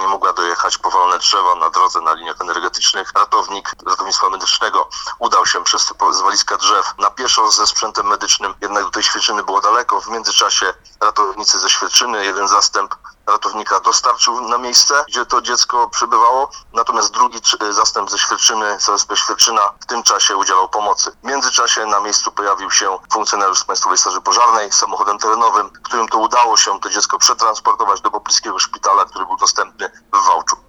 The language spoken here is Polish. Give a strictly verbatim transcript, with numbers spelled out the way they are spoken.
nie mogła dojechać, powalone drzewa na drodze, na liniach energetycznych. Ratownik ratownictwa medycznego udał się przez te zwaliska drzew na pieszo ze sprzętem medycznym, jednak do tej Świerczyny było daleko. W międzyczasie ratownicy ze Świerczyny, jeden zastęp ratownika dostarczył na miejsce, gdzie to dziecko przebywało, natomiast drugi zastęp ze Świerczyny, Z S P Świerczyna, w tym czasie udzielał pomocy. W międzyczasie na miejscu pojawił się funkcjonariusz z Państwowej Straży Pożarnej samochodem terenowym, którym to udało się to dziecko przetransportować do pobliskiego szpitala, który był dostępny w Wałczu.